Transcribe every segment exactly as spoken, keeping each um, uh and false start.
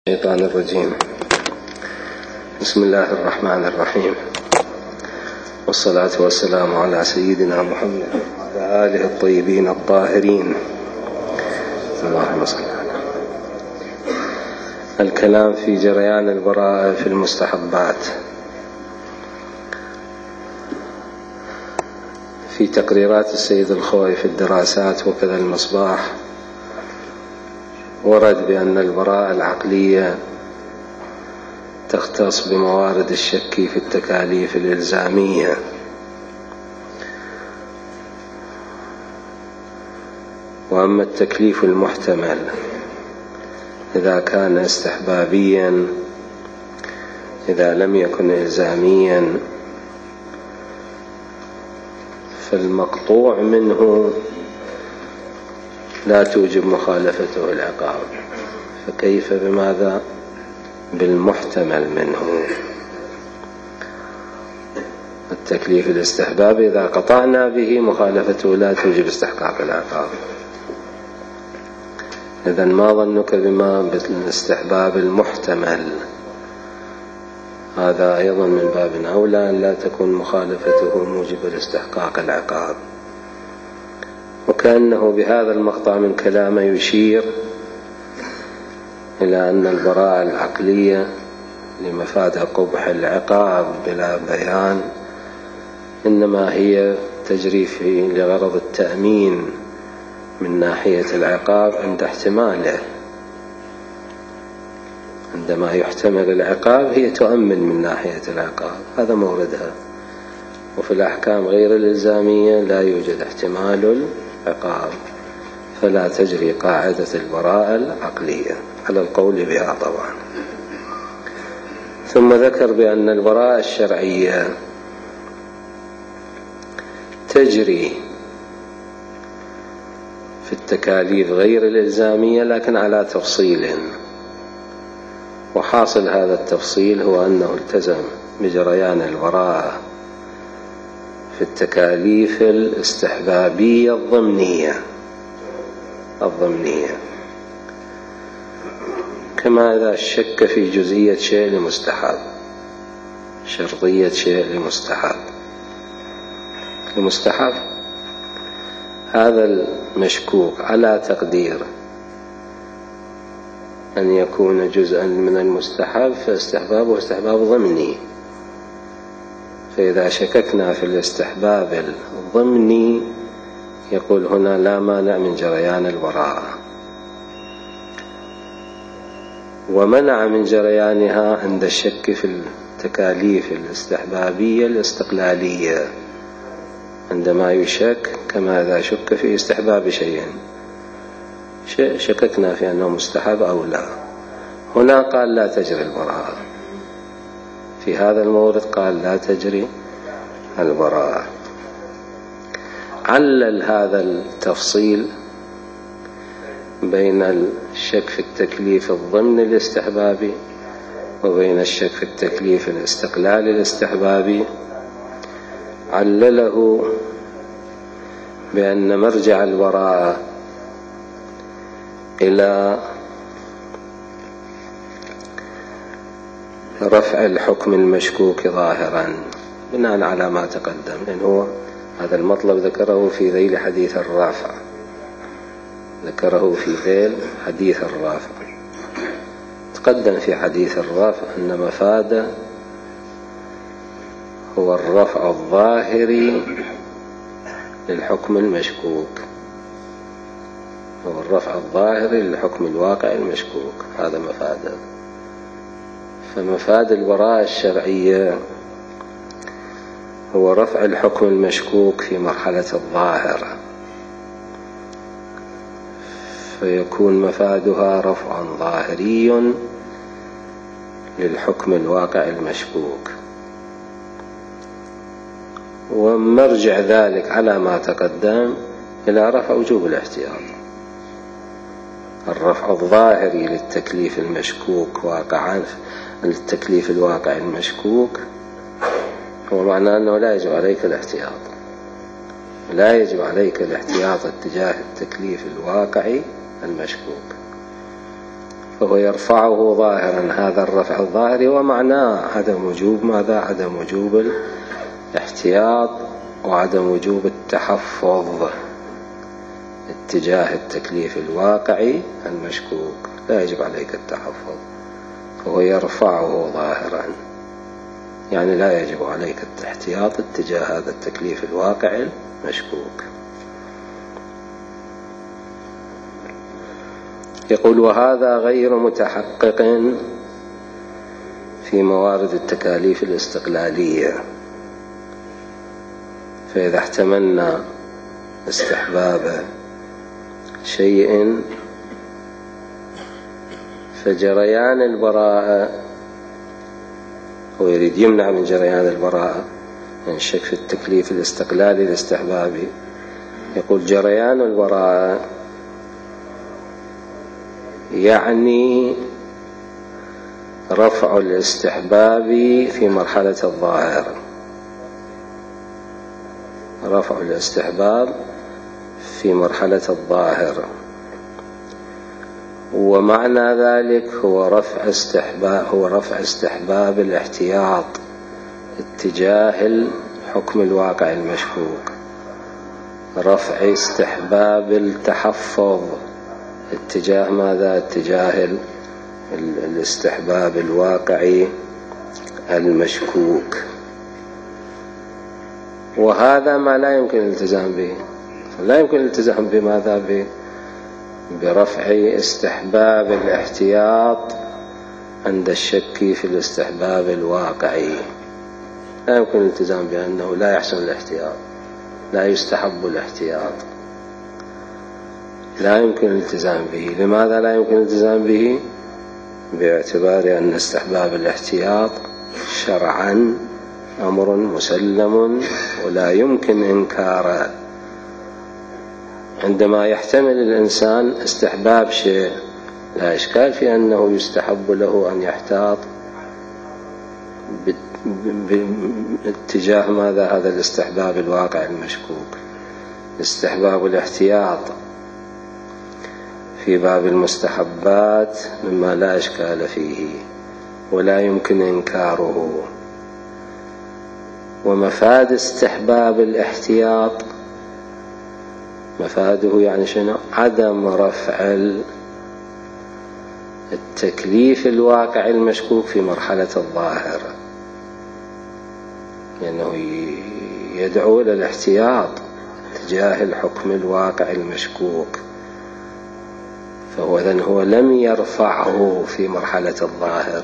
الشيطان الرجيم. بسم الله الرحمن الرحيم، والصلاة والسلام على سيدنا محمد وعلى آله الطيبين الطاهرين. اللهم صل على. الكلام في جريان البراءة في المستحبات. في تقريرات السيد الخوئي في الدراسات وكذا المصباح ورد بأن البراءة العقلية تختص بموارد الشك في التكاليف الإلزامية، وأما التكليف المحتمل إذا كان استحبابيا إذا لم يكن إلزاميا فالمقطوع منه لا توجب مخالفته العقاب، فكيف بماذا بالمحتمل منه؟ التكليف الاستحباب إذا قطعنا به مخالفته لا توجب استحقاق العقاب. إذن ما ظنك بما بالاستحباب المحتمل؟ هذا أيضا من باب أولى أن لا تكون مخالفته موجب لاستحقاق العقاب. وكأنه بهذا المقطع من كلامه يشير إلى أن البراءة العقلية لمفاد قبح العقاب بلا بيان إنما هي تجري في لغرض التأمين من ناحية العقاب عند احتماله. عندما يحتمل العقاب هي تؤمن من ناحية العقاب، هذا موردها. وفي الأحكام غير الإلزامية لا يوجد احتمال العقاب، فلا تجري قاعدة البراءة العقلية على القول بها طبعا. ثم ذكر بأن البراءة الشرعية تجري في التكاليف غير الإلزامية لكن على تفصيل، وحاصل هذا التفصيل هو أنه التزم بجريان البراءة في التكاليف الاستحبابية الضمنية الضمنية كما إذا شك في جزئية شيء لمستحب، شرطية شيء لمستحب لمستحب هذا المشكوك على تقدير أن يكون جزءا من المستحب فاستحبابه استحباب ضمني. فإذا شككنا في الاستحباب الضمني يقول هنا لا مانع من جريان البراءة، ومنع من جريانها عند الشك في التكاليف الاستحبابية الاستقلالية، عندما يشك كما إذا شك في استحباب شيء شككنا في أنه مستحب أو لا، هنا قال لا تجري البراءة. في هذا المورد قال لا تجري البراءة. علل هذا التفصيل بين الشك في التكليف الضمني الاستحبابي وبين الشك في التكليف الاستقلالي الاستحبابي، علله بأن مرجع البراءة إلى رفع الحكم المشكوك ظاهرا بناء على ما تقدم، لأن هو هذا المطلب ذكره في ذيل حديث الرافع ذكره في ذيل حديث الرافع تقدم في حديث الرافع أن مفاده هو الرفع الظاهري للحكم المشكوك، هو الرفع الظاهري للحكم الواقع المشكوك، هذا مفاده. فمفاد البراءة الشرعية هو رفع الحكم المشكوك في مرحلة الظاهر، فيكون مفادها رفع ظاهري للحكم الواقع المشكوك. ومرجع ذلك على ما تقدم إلى رفع وجوب الاحتياط. الرفع الظاهري للتكليف المشكوك واقعا التكليف الواقع المشكوك هو معناه أنه لا يجب عليك الاحتياط، لا يجب عليك الاحتياط اتجاه التكليف الواقعي المشكوك. فهو يرفعه ظاهرا. هذا الرفع الظاهري ومعناه عدم وجوب ماذا؟ عدم وجوب الاحتياط وعدم وجوب التحفظ اتجاه التكليف الواقعي المشكوك. لا يجب عليك التحفظ، فهو يرفعه ظاهرا، يعني لا يجب عليك الاحتياط اتجاه هذا التكليف الواقعي المشكوك. يقول: وهذا غير متحقق في موارد التكاليف الاستقلالية. فإذا احتملنا استحباب شيء فجريان البراءة، هو يريد يمنع من جريان البراءة من شك في التكليف الاستقلالي الاستحبابي. يقول: جريان البراءة يعني رفع الاستحباب في مرحلة الظاهر، رفع الاستحباب في مرحلة الظاهر، ومعنى ذلك هو رفع استحباب هو رفع استحباب الاحتياط اتجاه الحكم الواقع المشكوك، رفع استحباب التحفظ اتجاه ماذا؟ اتجاه الاستحباب الواقعي المشكوك. وهذا ما لا يمكن الالتزام به. لا يمكن الالتزام بماذا؟ برفع استحباب الاحتياط عند الشك في الاستحباب الواقعي. لا يمكن الالتزام بأنه لا يحسن الاحتياط، لا يستحب الاحتياط، لا يمكن الالتزام به. لماذا لا يمكن الالتزام به؟ باعتبار أن استحباب الاحتياط شرعا أمر مسلم ولا يمكن إنكاره. عندما يحتمل الإنسان استحباب شيء لا إشكال في أنه يستحب له أن يحتاط باتجاه ماذا؟ هذا الاستحباب الواقع المشكوك. استحباب الاحتياط في باب المستحبات مما لا إشكال فيه ولا يمكن إنكاره. ومفاد استحباب الاحتياط، مفاده يعني شنو؟ عدم رفع التكليف الواقع المشكوك في مرحلة الظاهر، لأنه يدعو إلى الاحتياط تجاه الحكم الواقع المشكوك، فهو إذن هو لم يرفعه في مرحلة الظاهر.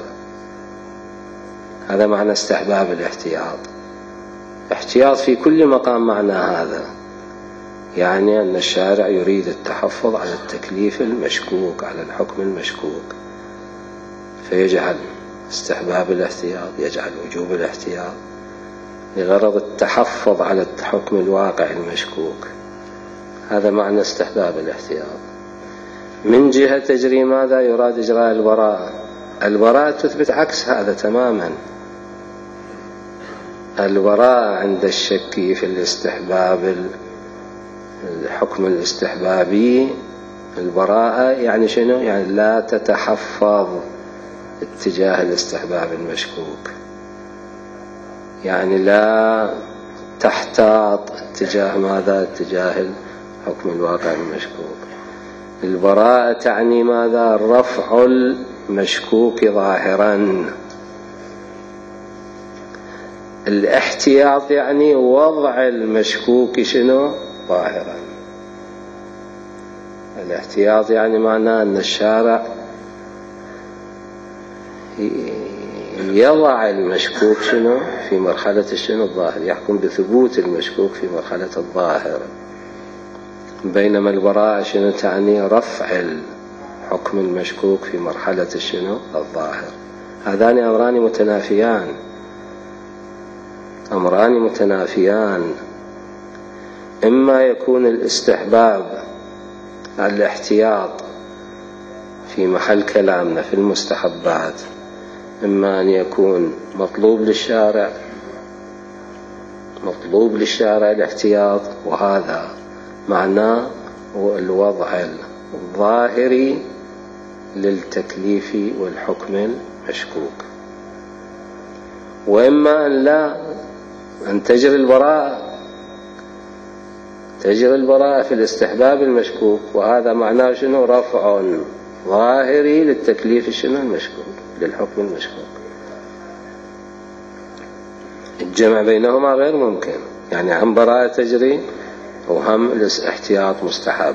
هذا معنى استحباب الاحتياط. احتياط في كل مقام معنى هذا، يعني أن الشارع يريد التحفظ على التكليف المشكوك، على الحكم المشكوك، فيجعل استحباب الاحتياط، يجعل وجوب الاحتياط لغرض التحفظ على الحكم الواقع المشكوك. هذا معنى استحباب الاحتياط. من جهة تجري ماذا؟ يراد إجراء البراءة. البراءة تثبت عكس هذا تماما. البراءة عند الشك في الاستحباب الحكم الاستحبابي، البراءة يعني شنو؟ يعني لا تتحفظ اتجاه الاستحباب المشكوك، يعني لا تحتاط اتجاه ماذا؟ اتجاه الحكم الواقع المشكوك. البراءة تعني ماذا؟ رفع المشكوك ظاهرا. الاحتياط يعني وضع المشكوك شنو؟ ظاهرا. الاحتياط يعني معناه أن الشارع يضع المشكوك شنو؟ في مرحلة شنو؟ الظاهر، يحكم بثبوت المشكوك في مرحلة الظاهر. بينما البراءة شنو تعني؟ رفع الحكم المشكوك في مرحلة شنو؟ الظاهر. هذان أمران متنافيان، أمران متنافيان. إما يكون الاستحباب الاحتياط في محل كلامنا في المستحبات، إما أن يكون مطلوب للشارع، مطلوب للشارع الاحتياط، وهذا معناه الوضع الظاهري للتكليف والحكم المشكوك، وإما أن لا أن تجري البراءة تجري البراءة في الاستحباب المشكوك، وهذا معناه شنو؟ رفع ظاهري للتكليف شنو المشكوك للحكم المشكوك. الجمع بينهما غير ممكن، يعني هم براءة تجري وهم الاحتياط مستحب.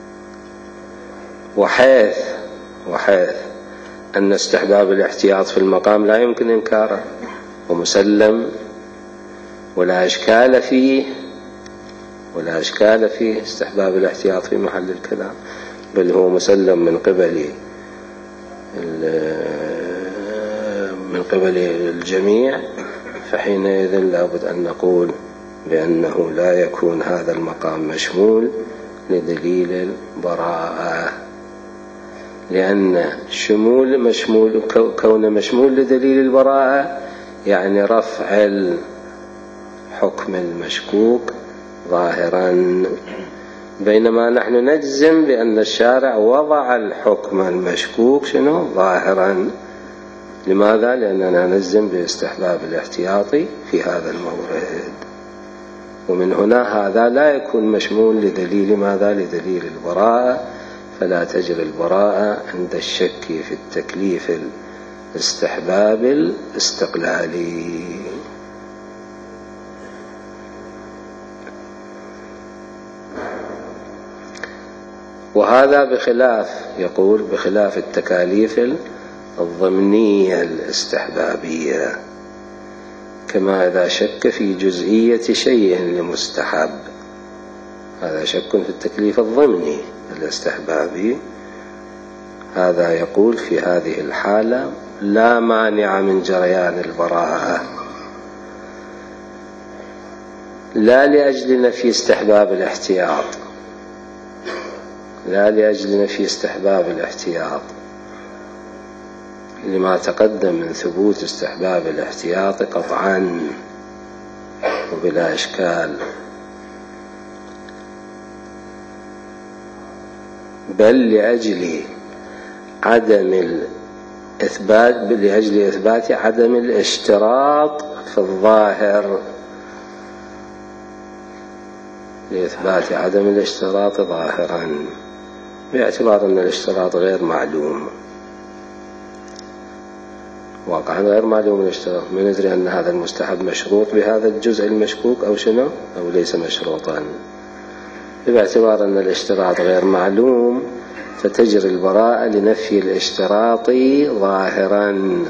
وحيث وحيث أن استحباب الاحتياط في المقام لا يمكن إنكاره ومسلم ولا إشكال فيه ولا إشكال فيه استحباب الاحتياط في محل الكلام، بل هو مسلم من قبل من قبل الجميع، فحينئذ لابد أن نقول بأنه لا يكون هذا المقام مشمول لدليل البراءة، لأن شمول مشمول كون مشمول لدليل البراءة يعني رفع الحكم المشكوك ظاهرا، بينما نحن نجزم بأن الشارع وضع الحكم المشكوك شنو ظاهرا. لماذا؟ لأننا نجزم باستحباب الاحتياطي في هذا المورد، ومن هنا هذا لا يكون مشمول لدليل ماذا؟ لدليل البراءة، فلا تجري البراءة عند الشك في التكليف الاستحباب الاستقلالي. وهذا بخلاف يقول بخلاف التكاليف الضمنية الاستحبابية، كما إذا شك في جزئية شيء لمستحب، هذا شك في التكليف الضمني الاستحبابي، هذا يقول في هذه الحالة لا مانع من جريان البراءة، لا لأجل نفي استحباب الاحتياط لا لأجل نفي استحباب الاحتياط لما تقدم من ثبوت استحباب الاحتياط قطعا وبلا إشكال، بل لأجل عدم الإثبات لأجل إثبات عدم الاشتراط في الظاهر لإثبات عدم الاشتراط ظاهرا، باعتبار أن الاشتراط غير معلوم، واقعا غير معلوم الاشتراط، ما ندري أن هذا المستحب مشروط بهذا الجزء المشكوك أو شنو أو ليس مشروطا، باعتبار أن الاشتراط غير معلوم فتجري البراءة لنفي الاشتراط ظاهرا،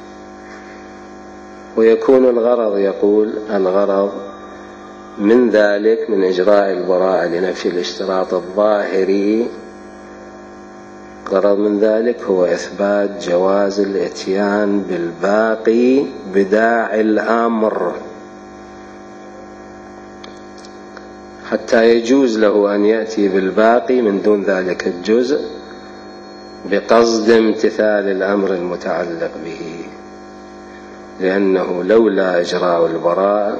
ويكون الغرض يقول الغرض من ذلك من إجراء البراءة لنفي الاشتراط الظاهري، غرض من ذلك هو إثبات جواز الإتيان بالباقي بداعي الأمر، حتى يجوز له أن يأتي بالباقي من دون ذلك الجزء بقصد امتثال الأمر المتعلق به، لأنه لولا إجراء البراءة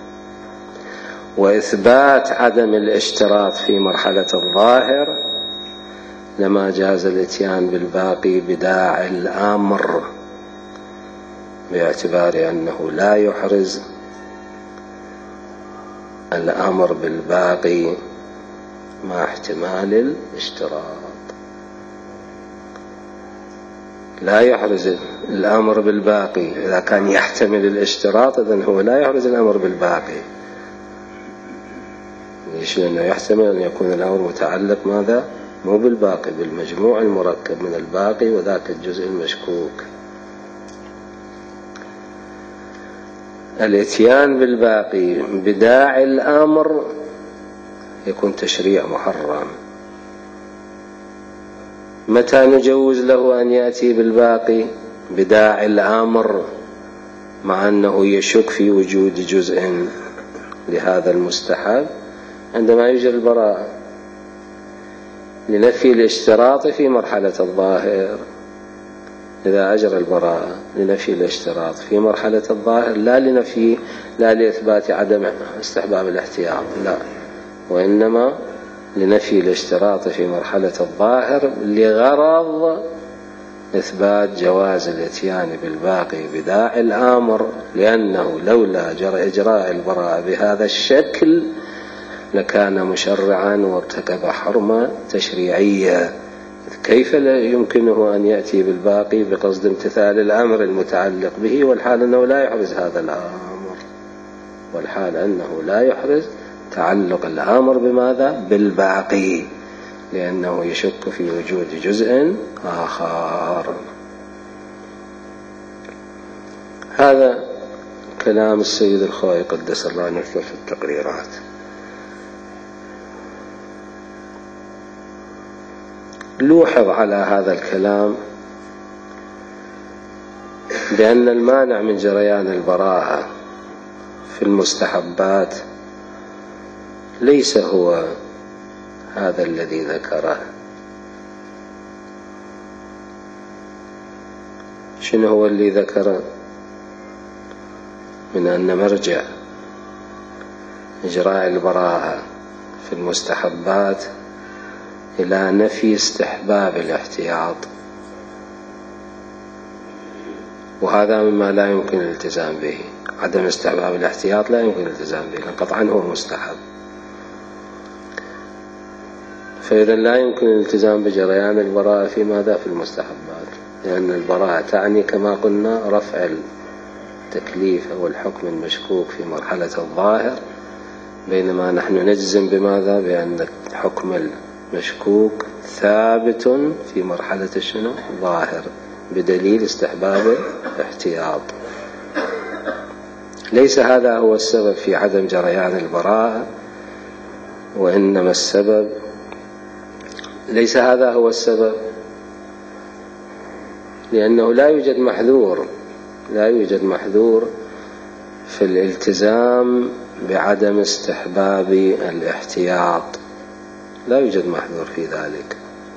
وإثبات عدم الاشتراط في مرحلة الظاهر لما جاز الاتيان بالباقي بداعي الأمر، باعتبار أنه لا يحرز الأمر بالباقي مع احتمال الاشتراط، لا يحرز الأمر بالباقي إذا كان يحتمل الاشتراط، إذن هو لا يحرز الأمر بالباقي، ليش؟ لأنه يحتمل أن يكون الأمر متعلق ماذا؟ مو بالباقي، بالمجموع المركب من الباقي وذاك الجزء المشكوك. الاتيان بالباقي بداعي الأمر يكون تشريع محرم. متى نجوز له أن يأتي بالباقي بداعي الأمر مع أنه يشك في وجود جزء لهذا المستحب؟ عندما يجري البراءة لنفي الاشتراط في مرحلة الظاهر، إذا أجرى البراءة لنفي الاشتراط في مرحلة الظاهر لا لنفي لا لإثبات عدم استحباب الاحتياط، لا، وإنما لنفي الاشتراط في مرحلة الظاهر لغرض إثبات جواز الإتيان بالباقي بداعي الآمر، لأنه لولا إجراء البراءة بهذا الشكل لكان مشرعا وارتكب حرمة تشريعية. كيف لا يمكنه أن يأتي بالباقي بقصد امتثال الأمر المتعلق به، والحال أنه لا يحرز هذا الأمر، والحال أنه لا يحرز تعلق الأمر بماذا؟ بالباقي، لأنه يشك في وجود جزء آخر. هذا كلام السيد الخوئي قدس الله نفسه في التقريرات. لوحظ على هذا الكلام بأن المانع من جريان البراءة في المستحبات ليس هو هذا الذي ذكره. شنو هو اللي ذكره؟ من أن مرجع إجراء البراءة في المستحبات إلى نفي استحباب الاحتياط، وهذا مما لا يمكن الالتزام به. عدم استحباب الاحتياط لا يمكن الالتزام به، لأن قطعا هو مستحب. فإذا لا يمكن الالتزام بجريان البراءة في ماذا؟ في المستحبات، لأن البراءة تعني كما قلنا رفع التكليف أو الحكم المشكوك في مرحلة الظاهر، بينما نحن نجزم بماذا؟ بأن الحكم المشكوك ثابت في مرحلة الشنو؟ ظاهر، بدليل استحباب الاحتياط. ليس هذا هو السبب في عدم جريان البراءة، وإنما السبب ليس هذا هو السبب، لأنه لا يوجد محذور لا يوجد محذور في الالتزام بعدم استحباب الاحتياط، لا يوجد محذور في ذلك.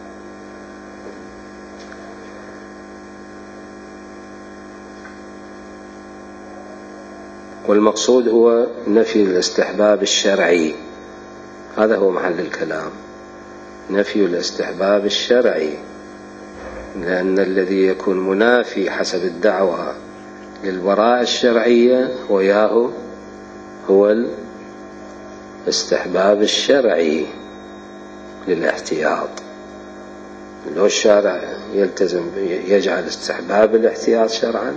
والمقصود هو نفي الاستحباب الشرعي، هذا هو محل الكلام، نفي الاستحباب الشرعي، لأن الذي يكون منافي حسب الدعوة للبراءة الشرعية وياه هو الاستحباب الشرعي للاحتياط. لو الشارع يلتزم يجعل استحباب الاحتياط شرعا،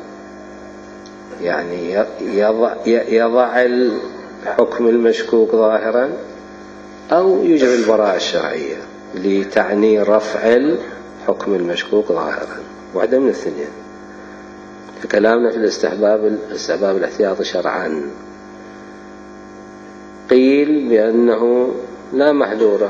يعني يضع, يضع الحكم المشكوك ظاهرا، أو يجري البراءة الشرعية لتعني رفع الحكم المشكوك ظاهرا، واحدة من الاثنين. فكلامنا في الاستحباب استحباب الاحتياط شرعا. قيل بأنه لا محذور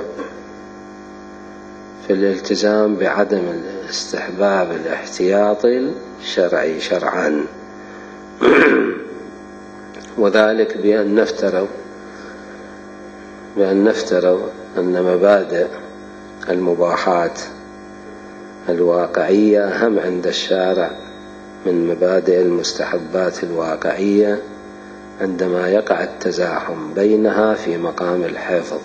في الالتزام بعدم استحباب الاحتياط الشرعي شرعا، وذلك بأن نفترض بأن نفترض أن مبادئ المباحات الواقعية أهم عند الشارع من مبادئ المستحبات الواقعية عندما يقع التزاحم بينها في مقام الحفظ.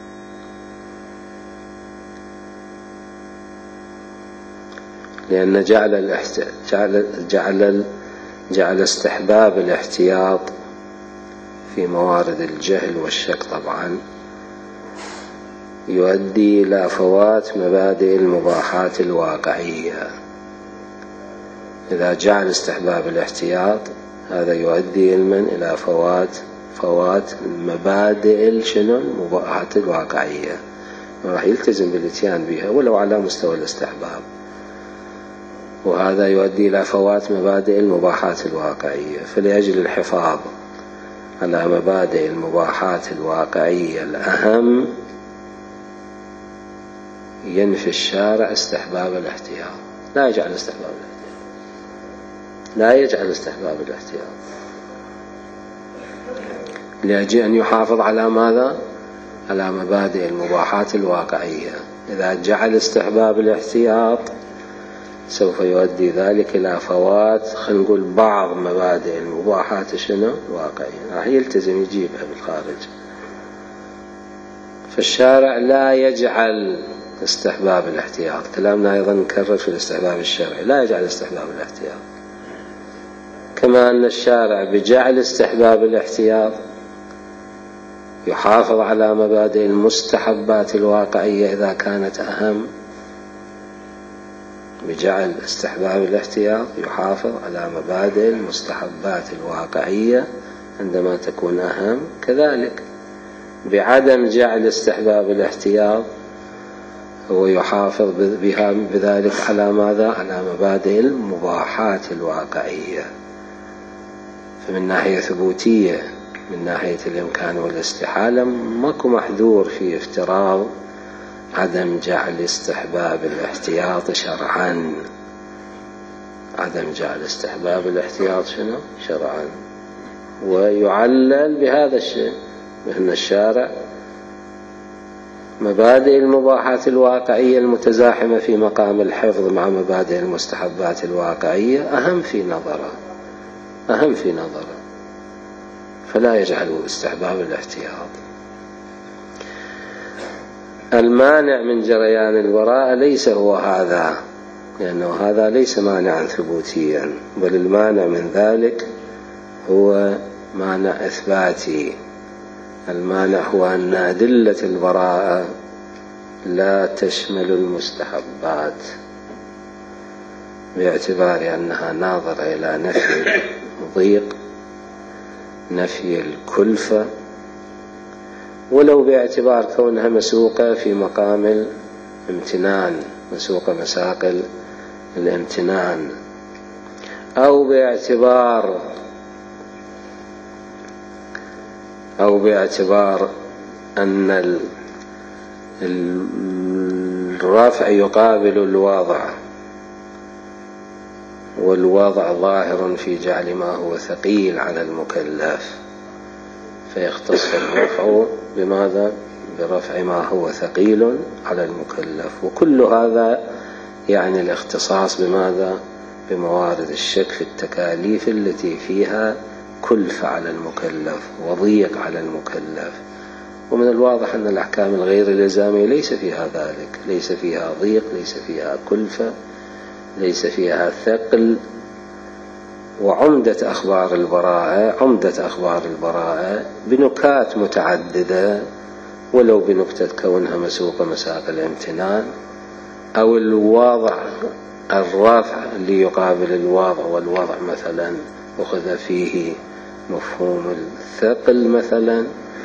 لأن جعل الاحت... جعل جعل جعل استحباب الاحتياط في موارد الجهل والشك طبعا يؤدي إلى فوات مبادئ المباحات الواقعية. إذا جعل استحباب الاحتياط هذا يؤدي علما إلى فوات فوات مبادئ الشنو المباحات الواقعية، راح يلتزم بالاتيان بها ولو على مستوى الاستحباب، وهذا يؤدي إلى فوات مبادئ المباحات الواقعية. فلأجل الحفاظ على مبادئ المباحات الواقعية الأهم ينفي الشارع استحباب الاحتياط، لا يجعل استحباب الاحتياط لا يجعل استحباب الاحتياط لأجل أن يحافظ على ماذا؟ على مبادئ المباحات الواقعية. إذا جعل استحباب الاحتياط سوف يؤدي ذلك إلى فوات خلينا نقول بعض مبادئ المباحات شنو الواقعية، راح يلتزم يجيبها بالخارج. فالشارع لا يجعل استحباب الاحتياط. كلامنا أيضا نكرر في الاستحباب الشرعي، لا يجعل استحباب الاحتياط. كما أن الشارع بجعل استحباب الاحتياط يحافظ على مبادئ المستحبات الواقعية إذا كانت أهم، بجعل استحباب الاحتياط يحافظ على مبادئ المستحبات الواقعية عندما تكون أهم. كذلك بعدم جعل استحباب الاحتياط هو يحافظ بها بذلك على ماذا؟ على مبادئ المباحات الواقعية. فمن ناحية ثبوتية، من ناحية الإمكان والاستحالة، ماكو محذور في افتراض عدم جعل استحباب الاحتياط شرعا. عدم جعل استحباب الاحتياط شنو؟ شرعا. ويعلل بهذا الشيء، بأن الشارع مبادئ المباحات الواقعية المتزاحمة في مقام الحفظ مع مبادئ المستحبات الواقعية أهم في نظره، أهم في نظره، فلا يجعل استحباب الاحتياط. المانع من جريان البراءة ليس هو هذا، لأنه هذا ليس مانعا ثبوتيا، بل المانع من ذلك هو مانع إثباتي. المانع هو أن أدلة البراءة لا تشمل المستحبات، باعتبار أنها ناظرة إلى نفي الضيق، نفي الكلفة، ولو باعتبار كونها مسوقة في مقام الامتنان، مسوقة مساق الامتنان، أو باعتبار أو باعتبار أن الرافع يقابل الواضع، والواضع ظاهر في جعل ما هو ثقيل على المكلف، فيختص الرفع بماذا؟ برفع ما هو ثقيل على المكلف. وكل هذا يعني الاختصاص بماذا؟ بموارد الشك في التكاليف التي فيها كلفة على المكلف وضيق على المكلف. ومن الواضح أن الأحكام الغير الإلزامية ليس فيها ذلك، ليس فيها ضيق، ليس فيها كلفة، ليس فيها ثقل. وعمدة أخبار البراءة، عمدة أخبار البراءة بنكات متعددة، ولو بنكتة كونها مسوقة مساق الامتنان، أو الواضع الرافع اللي يقابل الواضع، والوضع مثلا أخذ فيه مفهوم الثقل مثلا.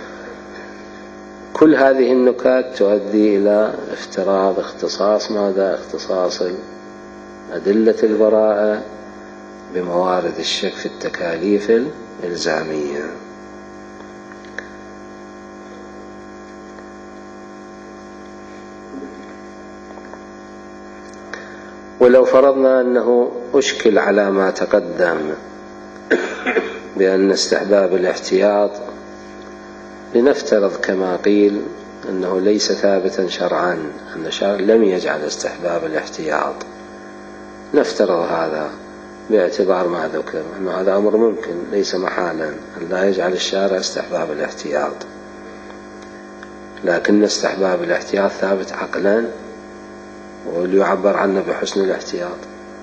كل هذه النكات تؤدي إلى افتراض اختصاص ماذا؟ اختصاص أدلة البراءة بموارد الشك في التكاليف الإلزامية. ولو فرضنا أنه أشكل على ما تقدم بأن استحباب الاحتياط، لنفترض كما قيل أنه ليس ثابتا شرعا، أن الشرع لم يجعل استحباب الاحتياط، نفترض هذا باعتبار ما ذكر أنه هذا أمر ممكن، ليس محالا أن لا يجعل الشارع استحباب الاحتياط، لكن استحباب الاحتياط ثابت عقلا، واللي يعبر عنه بحسن الاحتياط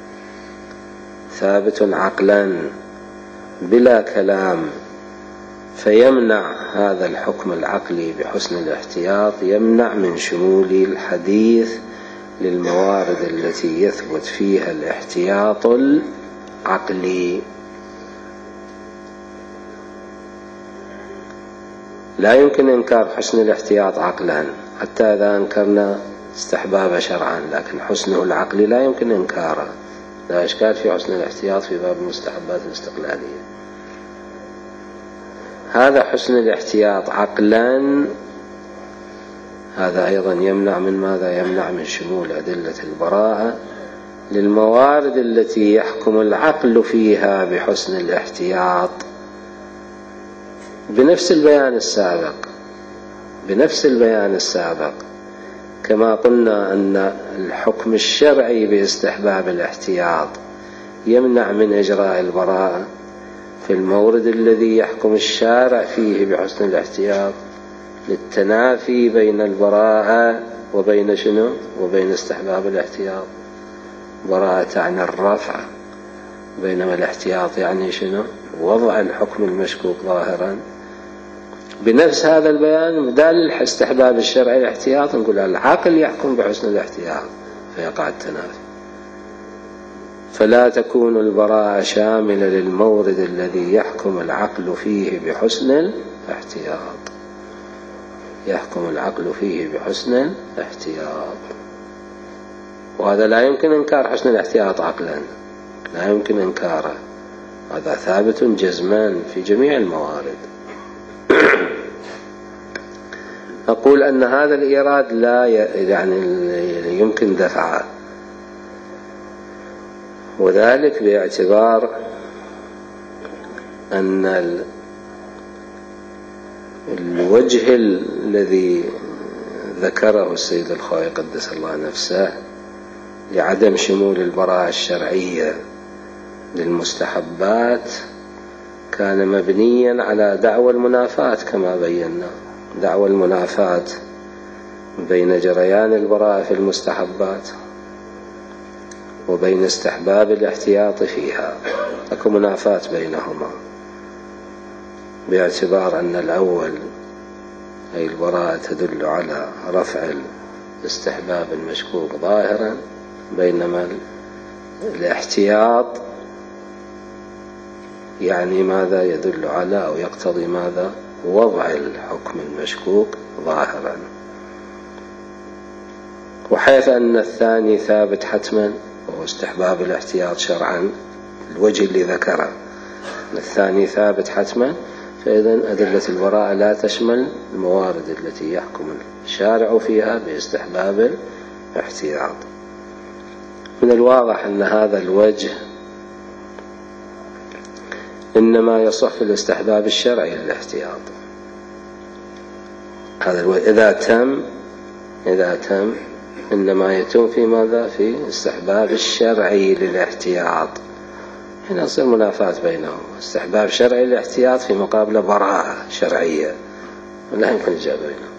ثابت عقلا بلا كلام. فيمنع هذا الحكم العقلي بحسن الاحتياط، يمنع من شمول الحديث للموارد التي يثبت فيها الاحتياط العقلي. لا يمكن إنكار حسن الاحتياط عقلا حتى إذا أنكرنا استحباب شرعا، لكن حسنه العقلي لا يمكن إنكاره. لا إشكال في حسن الاحتياط في باب المستحبات الاستقلالية. هذا حسن الاحتياط عقلا، هذا أيضا يمنع من ماذا؟ يمنع من شمول أدلة البراءة للموارد التي يحكم العقل فيها بحسن الاحتياط بنفس البيان السابق، بنفس البيان السابق. كما قلنا أن الحكم الشرعي باستحباب الاحتياط يمنع من إجراء البراءة في المورد الذي يحكم الشارع فيه بحسن الاحتياط، للتنافي بين البراءة وبين شنو وبين استحباب الاحتياط. براءة تعني الرفع، بينما الاحتياط يعني شنو وضع الحكم المشكوك ظاهرا. بنفس هذا البيان بدال استحباب الشرع الاحتياط نقول العقل يحكم بحسن الاحتياط فيقع التنافي. فلا تكون البراءة شاملة للمورد الذي يحكم العقل فيه بحسن الاحتياط، يحكم العقل فيه بحسن الاحتياط، وهذا لا يمكن إنكار حسن الاحتياط عقلا، لا يمكن إنكاره، هذا ثابت جزما في جميع الموارد. أقول أن هذا الإيراد لا يعني يمكن دفعه، وذلك باعتبار أن الوجه الذي ذكره السيد الخوئي قدس الله نفسه لعدم شمول البراءة الشرعية للمستحبات كان مبنيا على دعوى المنافاة، كما بينا دعوى المنافاة بين جريان البراءة في المستحبات وبين استحباب الاحتياط فيها، أكو منافاة بينهما، باعتبار أن الأول أي البراءة تدل على رفع الاستحباب المشكوك ظاهرا، بينما الاحتياط يعني ماذا يدل على أو يقتضي ماذا وضع الحكم المشكوك ظاهرا. وحيث أن الثاني ثابت حتما وهو استحباب الاحتياط شرعا، الوجه اللي ذكره الثاني ثابت حتما، فإذا أدلة البراءة لا تشمل الموارد التي يحكم الشارع فيها باستحباب الاحتياط. من الواضح أن هذا الوجه إنما يصح في الاستحباب الشرعي للاحتياط، هذا الوجه إذا تم إذا تم إنما يتم في ماذا في استحباب الشرعي للاحتياط، هنا يصير منافاة بينهم، استحباب شرعي للاحتياط في مقابل براءة شرعية، لا يمكن الجمع بينهم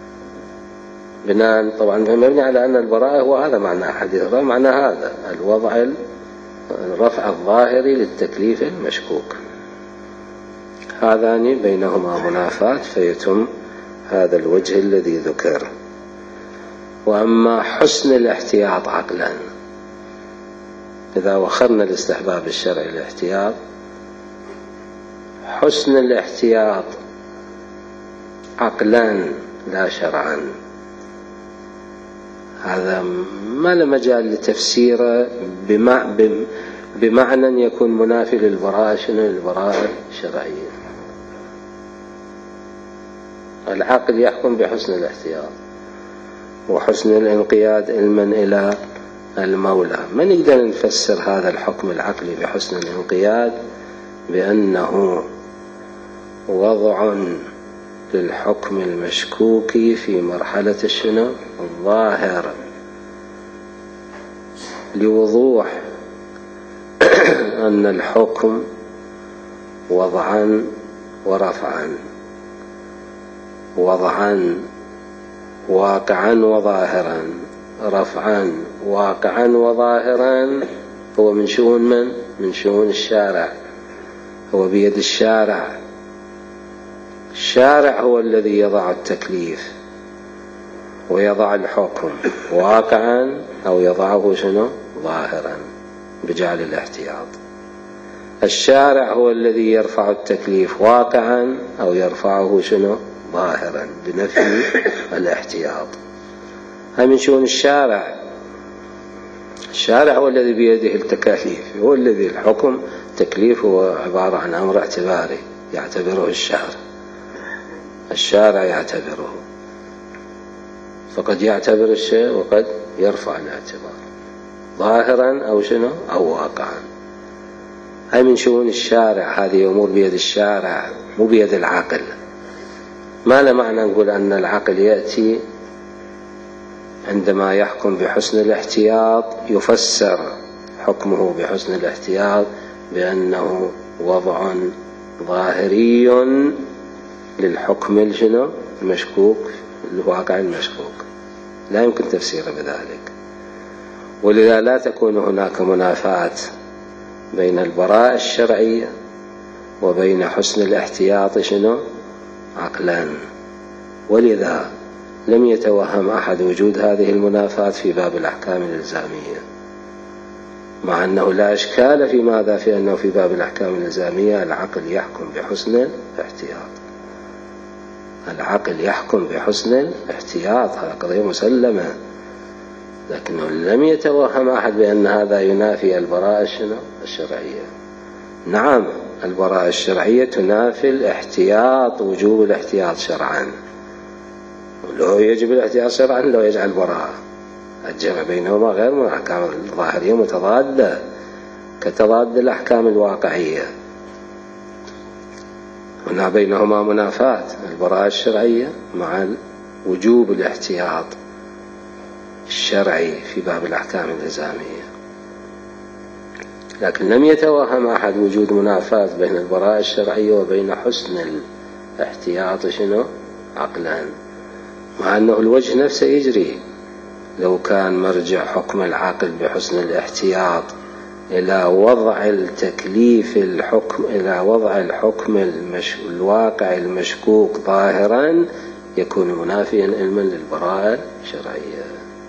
بناء طبعا مبني على أن البراءة هو هذا معنى حديث الرفع، معنى هذا الوضع الرفع الظاهري للتكليف المشكوك، هذان بينهما منافاة فيتم هذا الوجه الذي ذكر. وأما حسن الاحتياط عقلا، إذا وخرنا الاستحباب الشرعي الاحتياط، حسن الاحتياط عقلا لا شرعا، هذا ما له مجال لتفسيره بمعنى يكون منافي للبراءة شنو للبراءة الشرعية. العقل يحكم بحسن الاحتياط وحسن الانقياد علما إلى المولى. ما نقدر نفسر هذا الحكم العقلي بحسن الانقياد بأنه وضع للحكم المشكوك في مرحلة الشنو الظاهر، لوضوح أن الحكم وضعا ورفعا، وضعا واقعا وظاهرا، رفعا واقعا وظاهرا، هو من شؤون من؟ من شؤون الشارع، هو بيد الشارع، الشارع هو الذي يضع التكليف ويضع الحكم واقعا أو يضعه شنو ظاهرا بجعل الاحتياط. الشارع هو الذي يرفع التكليف واقعا أو يرفعه شنو ظاهرا بنفي الاحتياط. هذا من شؤون الشارع، الشارع هو الذي بيده التكاليف، هو الذي الحكم تكليف هو عبارة عن أمر اعتباري يعتبره الشارع، الشارع يعتبره، فقد يعتبر الشيء وقد يرفع الاعتبار ظاهرا أو شنو أو واقعا. هاي من شؤون الشارع، هذه أمور بيد الشارع مو بيد العقل. ما له معنى نقول أن العقل يأتي عندما يحكم بحسن الاحتياط يفسر حكمه بحسن الاحتياط بأنه وضع ظاهري للحكم الجنو المشكوك الواقع المشكوك، لا يمكن تفسيره بذلك. ولذا لا تكون هناك منافاة بين البراءة الشرعية وبين حسن الاحتياط شنو؟ عقلا. ولذا لم يتوهم أحد وجود هذه المنافاة في باب الأحكام الإلزامية، مع أنه لا إشكال في ماذا؟ في أنه في باب الأحكام الإلزامية العقل يحكم بحسن الاحتياط، العقل يحكم بحسن الاحتياط، هذا قضية مسلمة. لكنه لم يتوهم أحد بأن هذا ينافي البراءة الشرعية. نعم، البراءة الشرعية تنافي الاحتياط، وجوب الاحتياط شرعا، ولو يجب الاحتياط شرعا لو يجعل براءة. الجمع بينهما غير من الأحكام الظاهرية متضادة كتضاد الأحكام الواقعية. هنا بينهما منافاة، البراءة الشرعية مع وجوب الاحتياط الشرعي في باب الأحكام الإلزامية. لكن لم يتوهم أحد وجود منافاة بين البراءة الشرعية وبين حسن الاحتياط شنو؟ عقلا، مع أنه الوجه نفسه يجري. لو كان مرجع حكم العقل بحسن الاحتياط إلى وضع التكليف الحكم إلى وضع الحكم المش... الواقع المشكوك ظاهرا، يكون منافيا علما للبراءة الشرعية.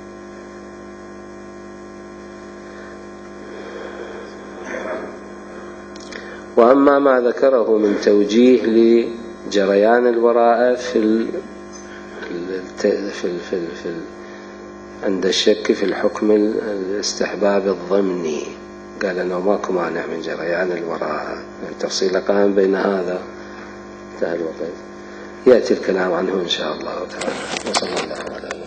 وأما ما ذكره من توجيه لجريان البراءة في ال... في ال... في ال... في, ال... في ال... عند الشك في الحكم الاستحباب الضمني، قال أنه ماكو مانع من جريان البراءة. التفصيل قام بين هذا انتهى الوقت، يأتي الكلام عنه إن شاء الله تعالى. وصلى الله على